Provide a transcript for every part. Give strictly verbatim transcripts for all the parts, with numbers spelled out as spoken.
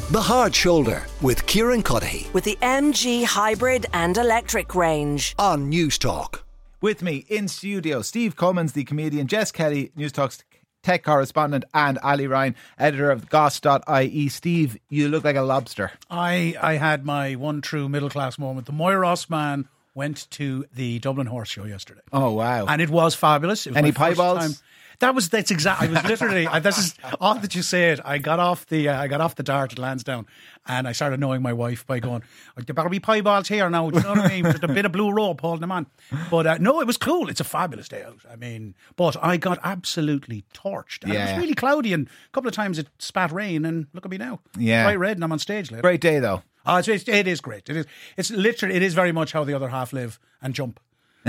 The Hard Shoulder with Kieran Cuddihy with the M G Hybrid and Electric range on News Talk. With me in studio, Steve Cummins, the comedian, Jess Kelly, News Talk's tech correspondent, and Ali Ryan, editor of goss dot I E. Steve, you look like a lobster. I, I had my one true middle class moment. The Moira man went to the Dublin Horse Show yesterday. Oh, wow. And it was fabulous. It was Any my pie first balls? time. That was that's exactly. I was literally. I, this is odd that you say it. I got off the. Uh, I got off the dart at Lansdowne, and I started knowing my wife by going, oh, "There better be pie balls here now." Do you know what I mean? Just a bit of blue rope holding them on. But uh, no, it was cool. It's a fabulous day out. I mean, but I got absolutely torched. And Yeah. It was really cloudy, and a couple of times it spat rain. And look at me now. Yeah. Bright red, and I'm on stage later. Great day, though. Oh, it's, it's, it is great. It is. It's literally. It is very much how the other half live and jump.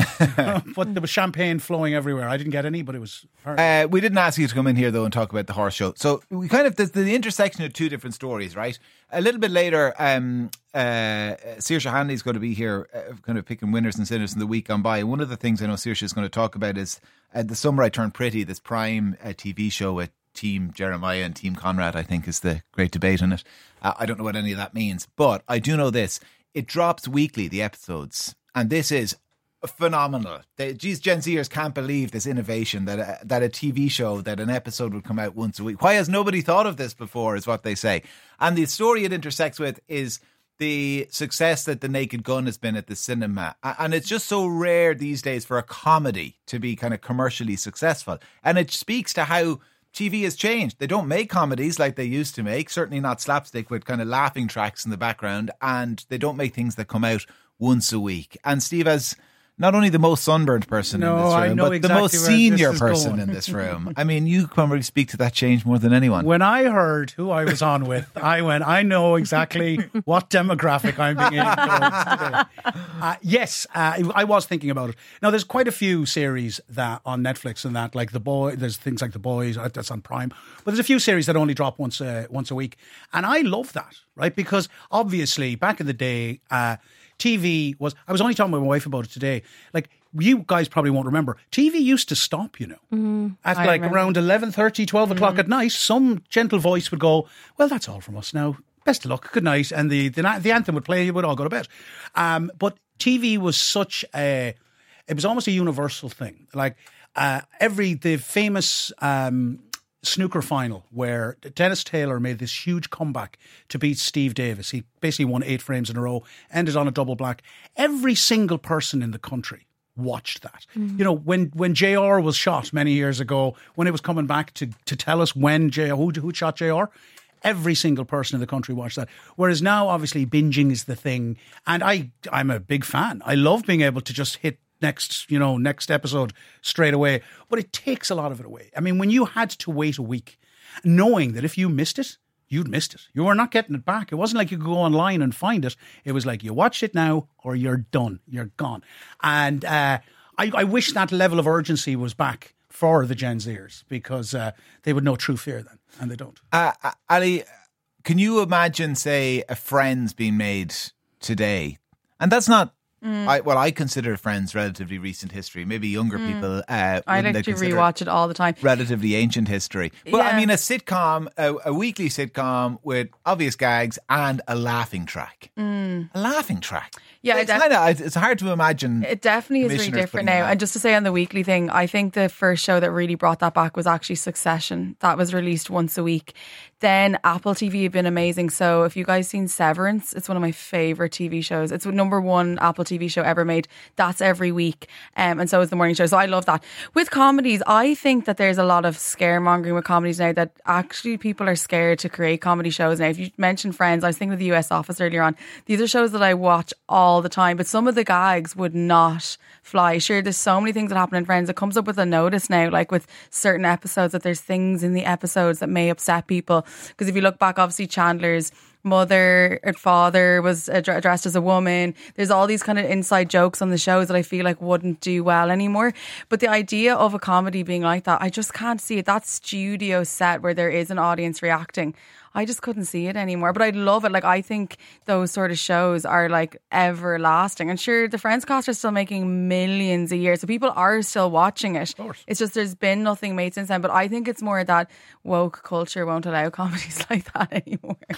But there was champagne flowing everywhere. I didn't get any, but it was. Uh, we didn't ask you to come in here, though, and talk about the horse show. So we kind of, there's the intersection of two different stories, right? A little bit later, um, uh, Saoirse Hanley is going to be here, uh, kind of picking winners and sinners in the week gone by. And one of the things I know Saoirse is going to talk about is uh, The Summer I Turned Pretty, this Prime uh, T V show with Team Jeremiah and Team Conrad, I think is the great debate on it. Uh, I don't know what any of that means, but I do know this. It drops weekly, the episodes. And this is phenomenal. They, geez, Gen Zers can't believe this innovation that a, that a T V show, that an episode would come out once a week. Why has nobody thought of this before, is what they say. And the story it intersects with is the success that The Naked Gun has been at the cinema. And it's just so rare these days for a comedy to be kind of commercially successful. And it speaks to how T V has changed. They don't make comedies like they used to make, certainly not slapstick with kind of laughing tracks in the background, and they don't make things that come out once a week. And Steve has not only the most sunburned person No, in this I room, know but exactly the most where senior this is person going. in this room. I mean, you can probably speak to that change more than anyone. When I heard who I was on with, I went, I know exactly what demographic I'm being influenced today. Uh, yes, uh, I was thinking about it. Now, there's quite a few series that on Netflix and that, like The Boy, there's things like The Boys, uh, that's on Prime. But there's a few series that only drop once, uh, once a week. And I love that, right? Because obviously, back in the day, uh, T V was, I was only talking with my wife about it today, like, you guys probably won't remember. T V used to stop, you know. Mm, at I like remember. Around eleven thirty, twelve mm. o'clock at night, some gentle voice would go, well, that's all from us now. Best of luck, good night. And the the, the anthem would play, you would all go to bed. Um, but T V was such a, it was almost a universal thing. Like uh, every, the famous um, snooker final where Dennis Taylor made this huge comeback to beat Steve Davis. He basically won eight frames in a row, ended on a double black. Every single person in the country watched that. Mm. You know, when when J R was shot many years ago, when it was coming back to to tell us when J R, who, who shot J R, every single person in the country watched that. Whereas now, obviously, binging is the thing. And I, I'm a big fan. I love being able to just hit next, you know, next episode straight away. But it takes a lot of it away. I mean, when you had to wait a week, knowing that if you missed it, you'd missed it. You were not getting it back. It wasn't like you could go online and find it. It was like you watch it now or you're done. You're gone. And uh, I, I wish that level of urgency was back for the Gen Zers, because uh, they would know true fear then, and they don't. Uh, Ali, can you imagine, say, a Friends being made today? And that's not, mm. I, well, I consider Friends relatively recent history. Maybe younger mm. people uh, I like to rewatch it all the time. Relatively ancient history. But yeah. I mean, a sitcom, a, a weekly sitcom with obvious gags and a laughing track. Mm. A laughing track. Yeah, it's, def- kinda, it's hard to imagine. It definitely is really different now. And just to say on the weekly thing, I think the first show that really brought that back was actually Succession. That was released once a week. Then Apple T V have been amazing. So if you guys seen Severance, it's one of my favourite T V shows. It's the number one Apple T V show ever made. That's every week. Um, and so is The Morning Show. So I love that. With comedies, I think that there's a lot of scaremongering with comedies now, that actually people are scared to create comedy shows now. If you mentioned Friends, I was thinking of the U S Office earlier on. These are shows that I watch all the time, but some of the gags would not fly. Sure, there's so many things that happen in Friends. It comes up with a notice now, like with certain episodes, that there's things in the episodes that may upset people. Because if you look back, obviously Chandler's mother or father was ad- dressed as a woman. There's all these kind of inside jokes on the shows that I feel like wouldn't do well anymore. But the idea of a comedy being like that, I just can't see it. That studio set where there is an audience reacting, I just couldn't see it anymore. But I'd love it. Like, I think those sort of shows are like everlasting. And sure, the Friends cast are still making millions a year, so people are still watching it. It's just there's been nothing made since then. But I think it's more that woke culture won't allow comedies like that anymore. I wonder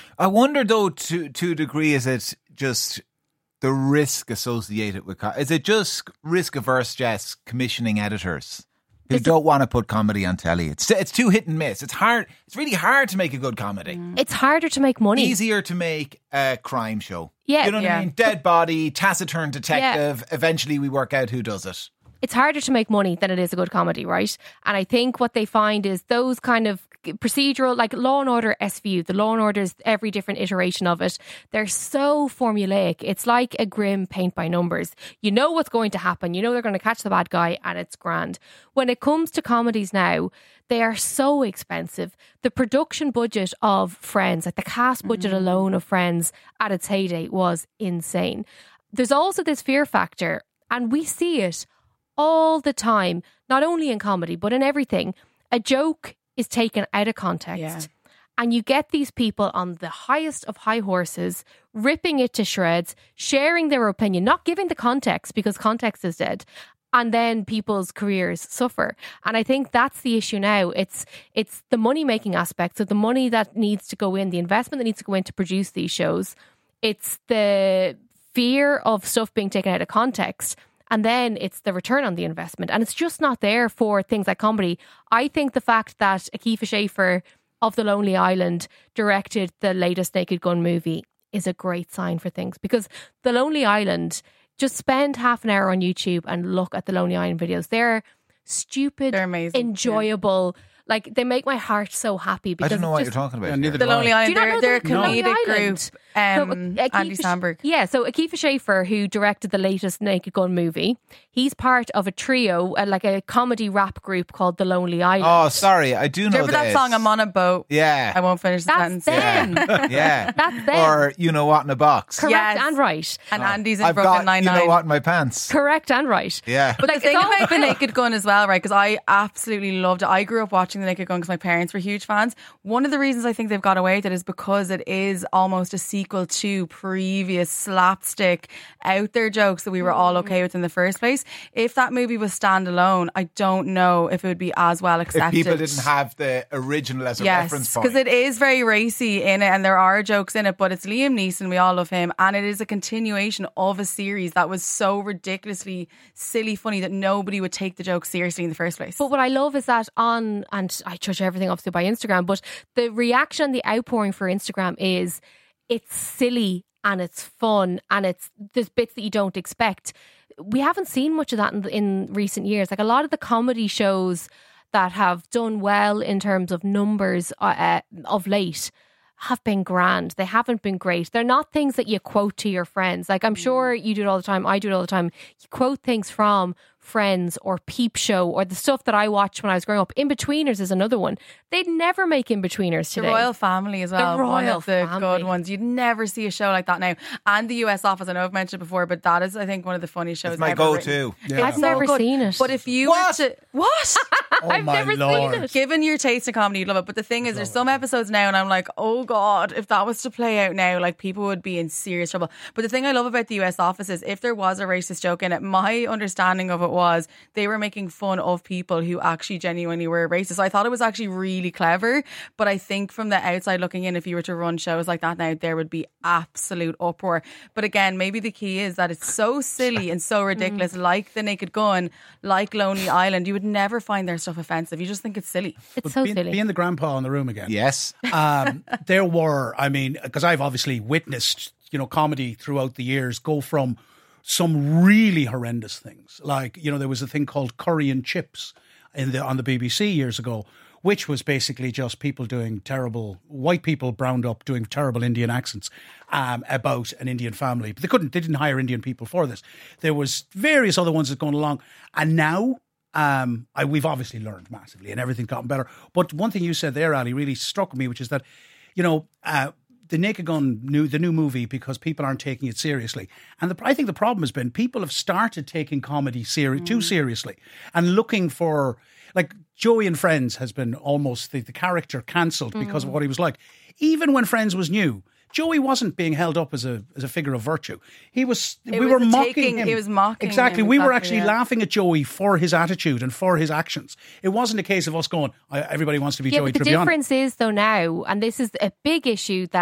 wonder though, to to a degree, is it just the risk associated with? Co- is it just risk averse, Jess, commissioning editors who It's- don't want to put comedy on telly? It's it's too hit and miss. It's hard. It's really hard to make a good comedy. It's harder to make money. Easier to make a crime show. Yeah. You know what Yeah. I mean? Dead body, taciturn detective. Eventually, we work out who does it. It's harder to make money than it is a good comedy, right? And I think what they find is those kind of procedural, like Law and Order S V U, the Law and Order is every different iteration of it. They're so formulaic. It's like a grim paint by numbers. You know what's going to happen. You know they're going to catch the bad guy and it's grand. When it comes to comedies now, they are so expensive. The production budget of Friends, like the cast budget alone of Friends at its heyday was insane. There's also this fear factor, and we see it all the time, not only in comedy, but in everything. A joke is taken out of context. Yeah. And you get these people on the highest of high horses, ripping it to shreds, sharing their opinion, not giving the context because context is dead. And then people's careers suffer. And I think that's the issue now. It's it's the money-making aspect. So the money that needs to go in, the investment that needs to go in to produce these shows. It's the fear of stuff being taken out of context. And then it's the return on the investment. And it's just not there for things like comedy. I think the fact that Akifa Schaffer of The Lonely Island directed the latest Naked Gun movie is a great sign for things. Because The Lonely Island, just spend half an hour on YouTube and look at the Lonely Island videos. They're stupid, They're amazing, enjoyable. Like, they make my heart so happy. I Because don't know it's what just, you're talking about. Yeah, here. neither The do I. Lonely Do Island, you not they're, know they're a the Lonely comedic group. Island? Um, So, Akifa Andy Sch- Samberg. Yeah, so Akifa Schaffer, who directed the latest Naked Gun movie, he's part of a trio, uh, like a comedy rap group called The Lonely Island. Oh, sorry. I do know Do you remember that this. song, I'm on a boat? Yeah. I won't finish the That's sentence. them. Yeah. yeah. That's them. Or You Know What in a Box. Correct Yes. and right. And Andy's in I've Brooklyn got You Nine-Nine. Know What in my pants. Correct and right. Yeah. But Like, the thing it's all about The true. Naked Gun as well, right, because I absolutely loved it. I grew up watching The Naked Gun because my parents were huge fans. One of the reasons I think they've got away with it is because it is almost a sequel to previous slapstick out there jokes that we were all okay with in the first place. If that movie was standalone, I don't know if it would be as well If accepted. people didn't have the original as a Yes, reference point. because it is very racy in it and there are jokes in it, but it's Liam Neeson, we all love him, and it is a continuation of a series that was so ridiculously silly funny that nobody would take the joke seriously in the first place. But what I love is that on, and I judge everything obviously by Instagram, but the reaction, the outpouring for Instagram is it's silly and it's fun and it's there's bits that you don't expect. We haven't seen much of that in, in recent years. Like a lot of the comedy shows that have done well in terms of numbers uh, uh, of late have been grand. They haven't been great. They're not things that you quote to your friends. Like I'm sure you do it all the time. I do it all the time. You quote things from Friends or Peep Show or the stuff that I watched when I was growing up. In-Betweeners is another one. They'd never make In-Betweeners The today. Royal Family as well. The one Royal of the Family. good ones. You'd never see a show like that now. And the U S Office, I know I've mentioned it before, but that is, I think, one of the funniest shows It's my ever go-to. written. Yeah. I've So never good. seen it. But if you What? were to... What? Oh I've my never lord. seen it. Given your taste in comedy, you'd love it. But the thing is, there's some episodes now, and I'm like, oh God, if that was to play out now, like people would be in serious trouble. But the thing I love about the U S Office is if there was a racist joke in it, my understanding of it was they were making fun of people who actually genuinely were racist. So I thought it was actually really clever. But I think from the outside looking in, if you were to run shows like that now, there would be absolute uproar. But again, maybe the key is that it's so silly and so ridiculous, like The Naked Gun, like Lonely Island. You would never find their stuff offensive. You just think it's silly. It's But so being, silly. being the grandpa in the room again. Yes. um, there were, I mean, because I've obviously witnessed, you know, comedy throughout the years go from some really horrendous things. Like, you know, there was a thing called Curry and Chips in the on the B B C years ago, which was basically just people doing terrible, white people browned up doing terrible Indian accents um, about an Indian family. But they couldn't, they didn't hire Indian people for this. There was various other ones that going along. And now, um, I, we've obviously learned massively and everything's gotten better. But one thing you said there, Ali, really struck me, which is that, you know, uh, the Naked Gun, new, the new movie, because people aren't taking it seriously. And the, I think the problem has been people have started taking comedy seri- mm. too seriously and looking for, like, Joey in Friends has been almost the, the character cancelled mm. because of what he was like. Even when Friends was new, Joey wasn't being held up as a as a figure of virtue. He was. It we was were the mocking taking- him. he was mocking exactly. him, We were exactly, actually yeah. laughing at Joey for his attitude and for his actions. It wasn't a case of us going, "I- everybody wants to be yeah, Joey but the Tribbiani." difference is though now, and this is a big issue that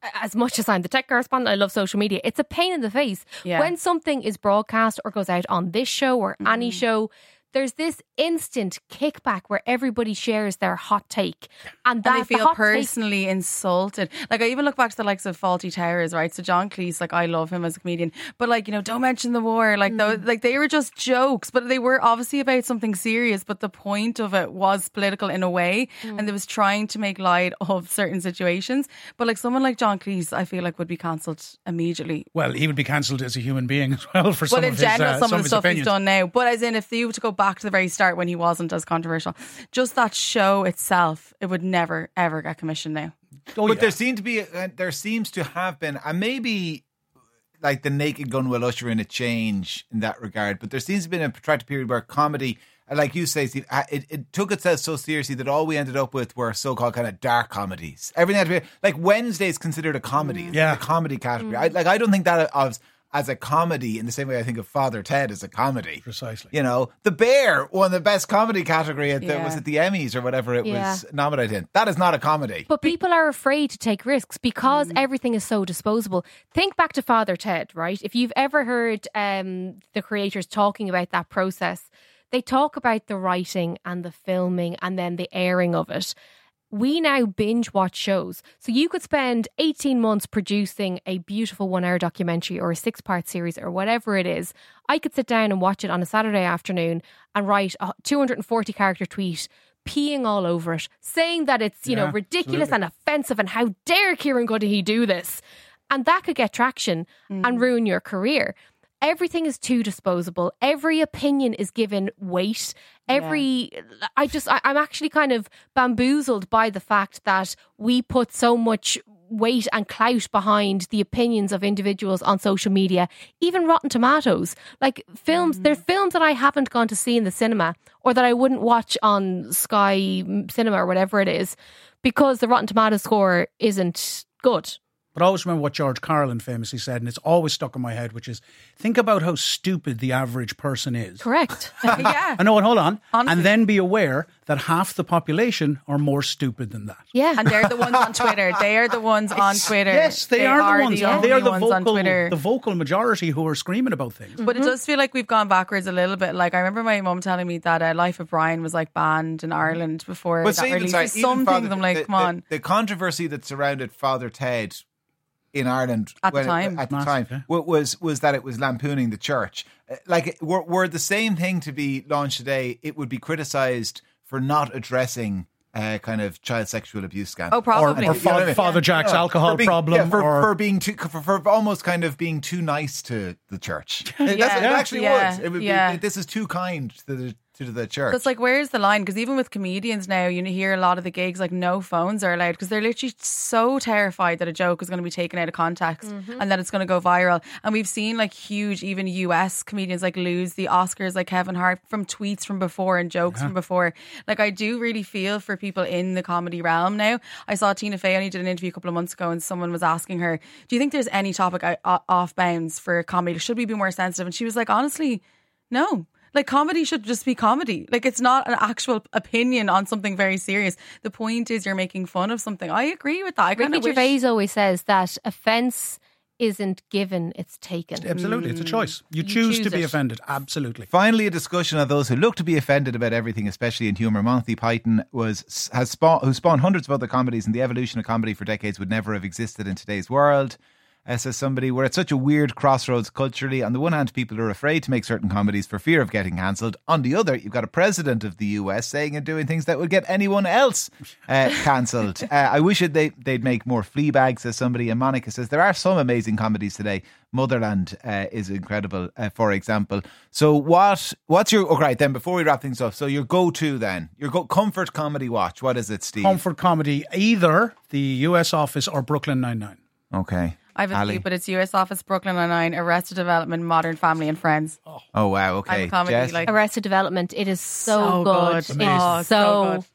as much as I'm the tech correspondent, I love social media. It's a pain in the face. Yeah. When something is broadcast or goes out on this show or mm-hmm. any show, there's this instant kickback where everybody shares their hot take. And, that, and they feel the hot personally take- insulted. Like, I even look back to the likes of Fawlty Towers, right? So John Cleese, like, I love him as a comedian. But, like, you know, don't mention the war. Like, mm. those, like they were just jokes. But they were obviously about something serious. But the point of it was political in a way. Mm. And they was trying to make light of certain situations. But, like, someone like John Cleese, I feel like would be cancelled immediately. Well, he would be cancelled as a human being as well for well, some in of general, his uh, some, some of the stuff opinions. he's done now. But as in, if you were to go back to the very start when he wasn't as controversial, just that show itself, it would never ever get commissioned now. Oh, but yeah. there seemed to be, uh, there seems to have been, and maybe like the Naked Gun will usher in a change in that regard. But there seems to have been a protracted period where comedy, like you say, Steve, it, it took itself so seriously that all we ended up with were so-called kind of dark comedies. Everything had to be like Wednesday is considered a comedy, it's yeah, a comedy category. Mm. I, like I don't think that of. As a comedy, in the same way I think of Father Ted as a comedy. Precisely. You know, The Bear won the best comedy category at the, yeah. was it the Emmys or whatever it yeah. was nominated in. That is not a comedy. But people are afraid to take risks because mm. everything is so disposable. Think back to Father Ted, right? If you've ever heard um, the creators talking about that process, they talk about the writing and the filming and then the airing of it. We now binge watch shows. So you could spend eighteen months producing a beautiful one hour documentary or a six part series or whatever it is. I could sit down and watch it on a Saturday afternoon and write a two hundred forty character tweet peeing all over it, saying that it's, you yeah, know, ridiculous absolutely. and offensive and how dare Kieran Cuddihy do this. And that could get traction mm. and ruin your career. Everything is too disposable. Every opinion is given weight. Every, yeah. I just, I, I'm actually kind of bamboozled by the fact that we put so much weight and clout behind the opinions of individuals on social media, even Rotten Tomatoes. Like films, mm. there are films that I haven't gone to see in the cinema or that I wouldn't watch on Sky Cinema or whatever it is because the Rotten Tomatoes score isn't good. But I always remember what George Carlin famously said, and it's always stuck in my head, which is, think about how stupid the average person is. Correct. yeah. I know, and hold on. Honestly. And then be aware that half the population are more stupid than that. Yeah. And they're the ones on Twitter. They are the ones on Twitter. Yes, they, they are, are the ones. the they are the ones on vocal, Twitter. the vocal majority who are screaming about things. But it does feel like we've gone backwards a little bit. Like I remember my mum telling me that uh, Life of Brian was like banned in Ireland before But that even, release. sorry, There's even some Father- things I'm like, the, come on. The, the controversy that surrounded Father Ted in Ireland At the when it- time. at the Massive, time yeah. wa- was was that it was lampooning the church. Uh, Like were, were the same thing to be launched today, it would be criticised for not addressing uh, kind of child sexual abuse scandal. Oh, probably. Or, or You know what I Father, mean? Father Jack's Yeah. alcohol For being- problem. yeah, for, or, for being too, for, for almost kind of being too nice to the church. That's, Yeah. it actually Yeah. was. It would Yeah. be. This is too kind to the to the church. So it's like, where's the line? Because even with comedians now, you hear a lot of the gigs like no phones are allowed because they're literally so terrified that a joke is going to be taken out of context Mm-hmm. and that it's going to go viral. And we've seen like huge, even U S comedians like lose the Oscars, like Kevin Hart, from tweets from before and jokes Yeah. from before. Like I do really feel for people in the comedy realm now. I saw Tina Fey only did an interview a couple of months ago and someone was asking her, do you think there's any topic out- off bounds for comedy? Should we be more sensitive? And she was like, honestly, no. Like comedy should just be comedy. Like it's not an actual opinion on something very serious. The point is you're making fun of something. I agree with that. I kind Ricky of wish. Gervais always says that offence isn't given, it's taken. Absolutely, it's a choice. You, You choose, choose to be it. offended. Absolutely. Finally, a discussion of those who look to be offended about everything, especially in humour. Monty Python was has spawned, who spawned hundreds of other comedies, and the evolution of comedy for decades would never have existed in today's world. Uh, says somebody, we're at such a weird crossroads culturally. On the one hand, people are afraid to make certain comedies for fear of getting cancelled. On the other, you've got a president of the U S saying and doing things that would get anyone else uh, cancelled. uh, I wish it, they, they'd make more Fleabag, says somebody. And Monica says, there are some amazing comedies today. Motherland uh, is incredible, uh, for example. So what? What's your... Oh, right, then, before we wrap things up, so your go-to then, your go comfort comedy watch, what is it, Steve? Comfort comedy, either the U S Office or Brooklyn Nine-Nine. Okay. I have a Ali. few, but it's U S Office, Brooklyn Nine-Nine, Arrested Development, Modern Family and Friends. Oh, wow, I'm okay. a comedy, Jess? like- Arrested Development, it is so, So good. good. It is Oh, so, so good.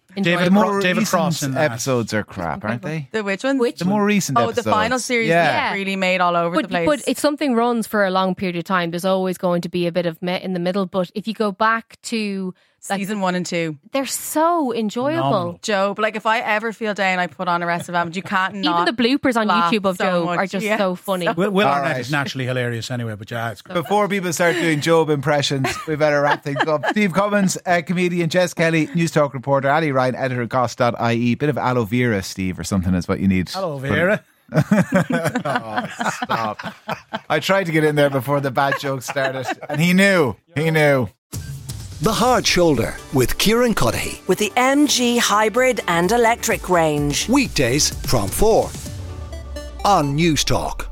enjoyable. David, The more Cro- David recent Cross in that. episodes are crap, aren't they? The which one? Which The more recent Oh, episodes. the final series Yeah. yeah. really made all over But, the place. but if something runs for a long period of time, there's always going to be a bit of meh in the middle. But if you go back to like, Season one and two. they're so enjoyable. Phenomenal. Job, like if I ever feel down, I put on Arrested Development. You can't Even not the bloopers on laugh YouTube of so Job much. are just Yeah. so funny. Will, Will All Arnett right. is naturally hilarious anyway, but yeah, it's great. Before people start doing Job impressions, we better wrap things up. Steve Cummins, uh, comedian, Jess Kelly, News Talk reporter, Ali Ryan, editor at goss dot I E. Bit of aloe vera, Steve, or something is what you need. Hello, Vera. Oh, stop. I tried to get in there before the bad jokes started, and he knew. He knew. The Hard Shoulder with Kieran Cuddihy. With the M G hybrid and electric range. Weekdays from four on News Talk.